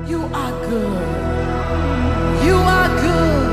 You are good. You are good.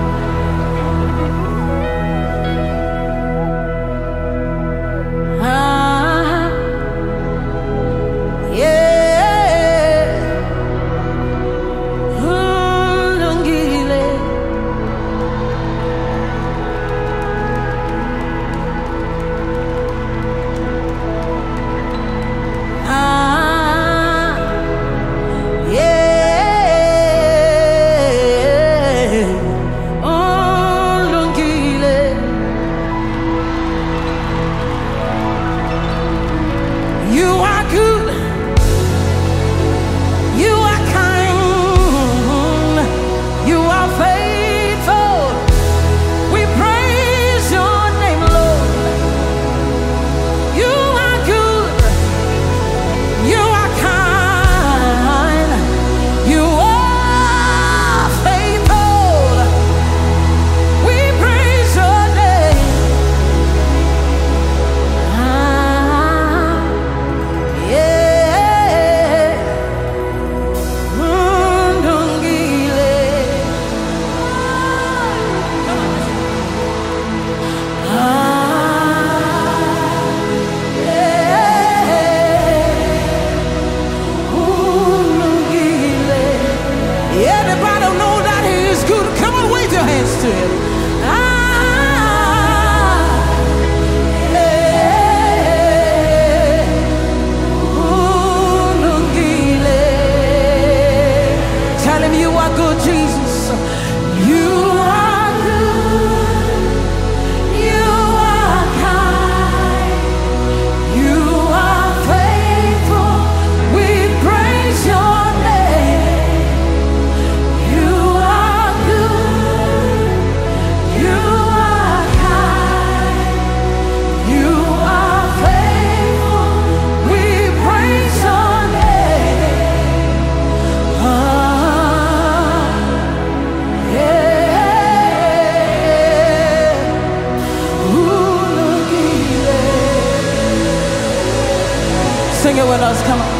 Sing it with us, come on.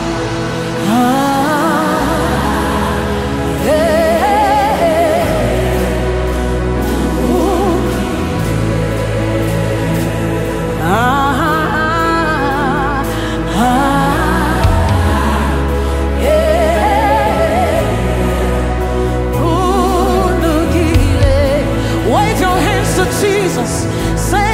Wave your hands to Jesus. Say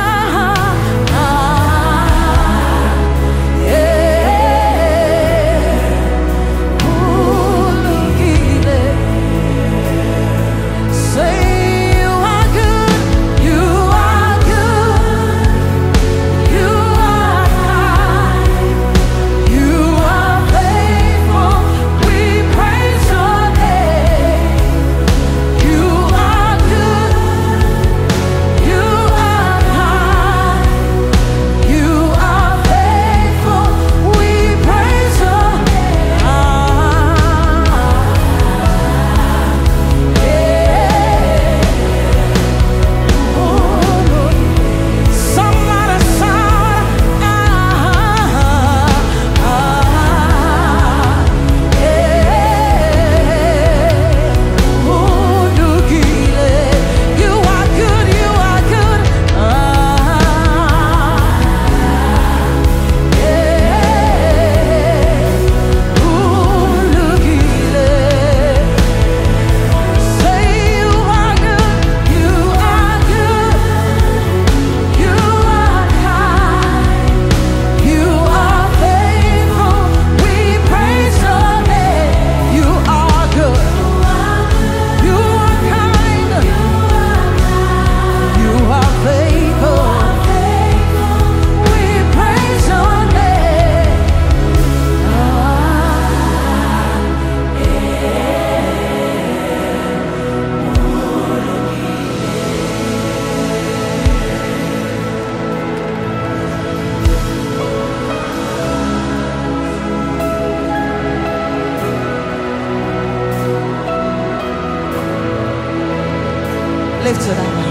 lift it up.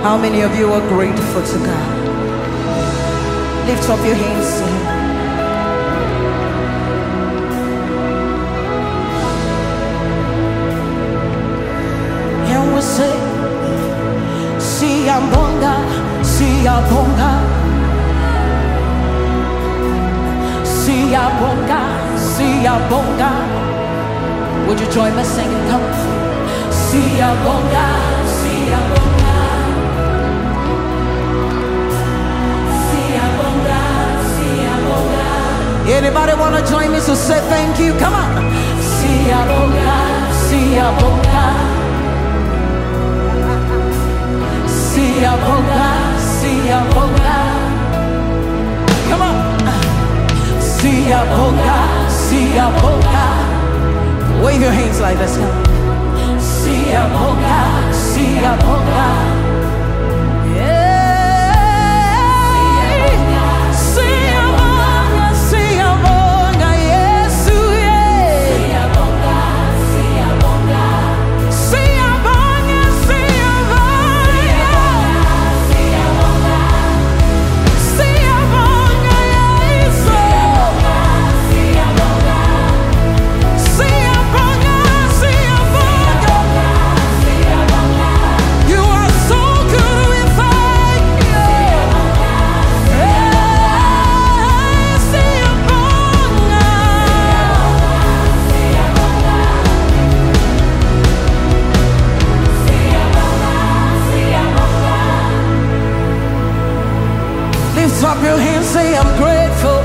How many of you are grateful to God? Lift up your hands to Him. And we say, Siyabonga, Siyabonga, Siyabonga, Siyabonga. Would you join me singing? Come. Siyabonga, Siyabonga, Siyabonga, Siyabonga. Anybody want to join me to say thank you? Come on. Siyabonga, Siyabonga, Siyabonga, Siyabonga. Come on. Siyabonga, Siyabonga. Wave your hands like this. Siyabonga, Siyabonga. Siyabonga, Siyabonga, Yesu, Siyabonga, Siyabonga, Siyabonga, Siyabonga, Siyabonga, Yesu, Siyabonga, Siyabonga, Siyabonga. You are so good, we thank you. Lift up your hands, say I'm grateful.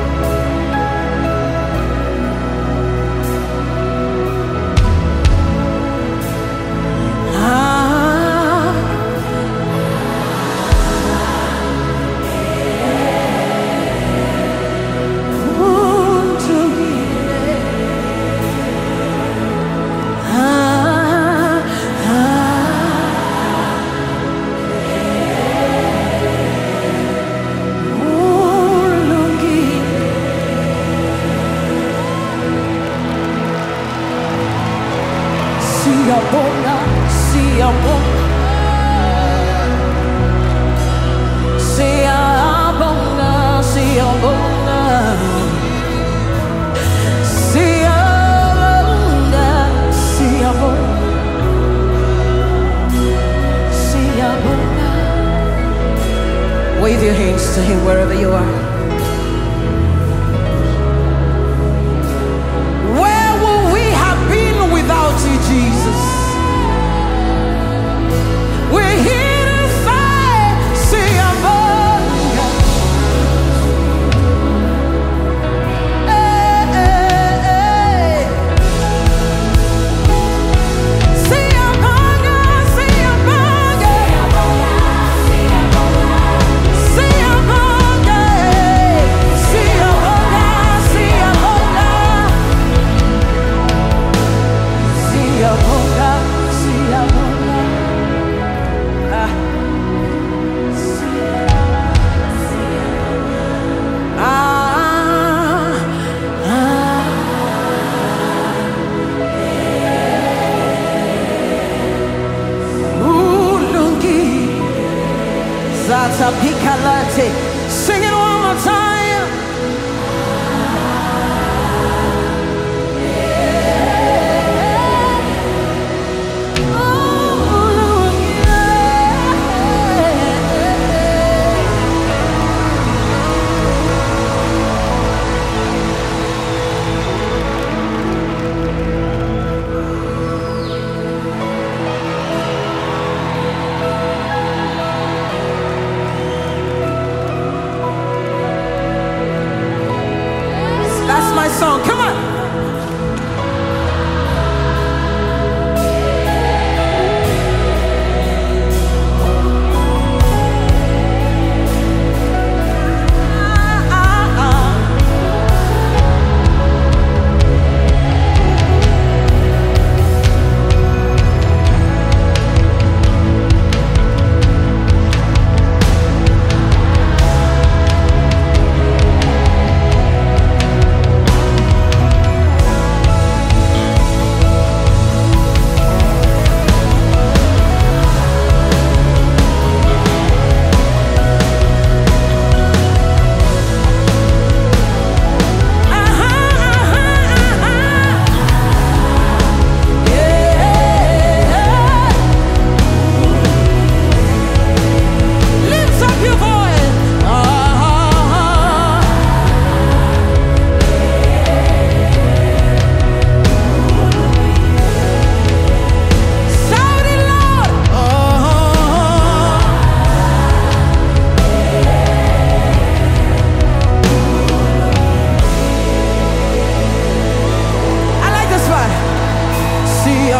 Siyabonga, Siyabonga, Siyabonga, Siyabonga, Siyabonga, Siyabonga, Siyabonga. Wave your hands to Him wherever you are. Where would we have been without you, Jesus? We're here to say, Siyabonga. Hey, hey, hey. Siyabonga, Siyabonga, Siyabonga, Siyabonga, Siyabonga, Siyabonga, Siyabonga. Ulungi Zata Pikalate. Sing it one more time.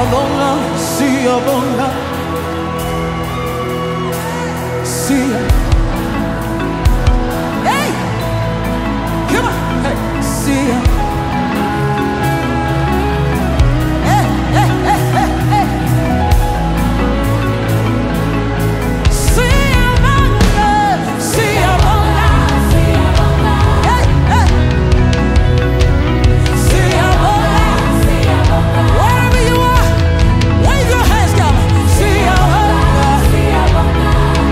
Siabonga, Siabonga, Sia. Hey, come on, hey, Sia. Hey, hey, hey, hey, hey. Siabonga, Siabonga, Siabonga. Hey, hey. Siabonga, Siabonga. Wherever you are, wave your hands, God. Siabonga, Siabonga.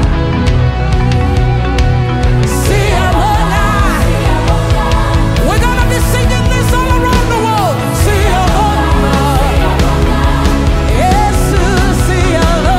Siabonga. We're gonna be singing this all around the world. Siabonga. Yes, Siabonga.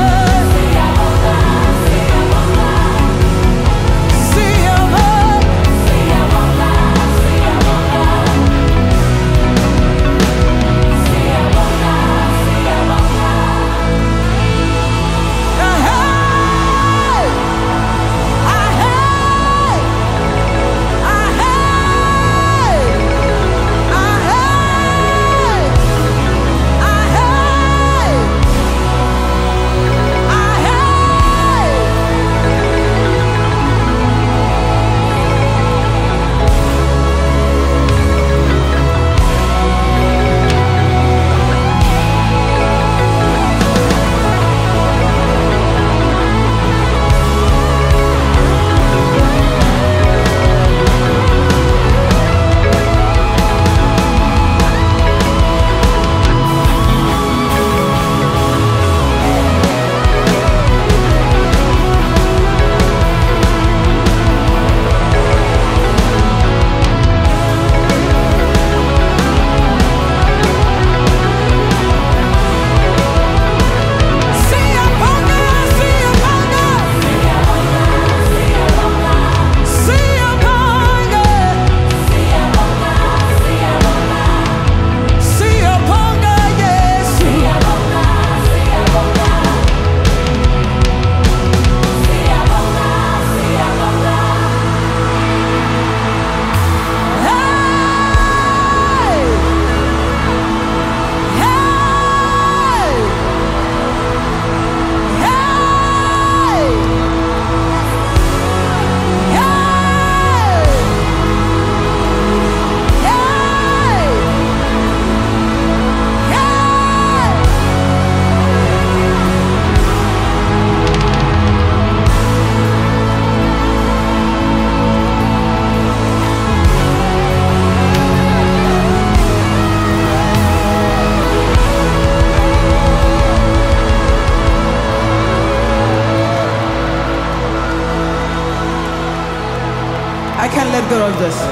I can't let go of this.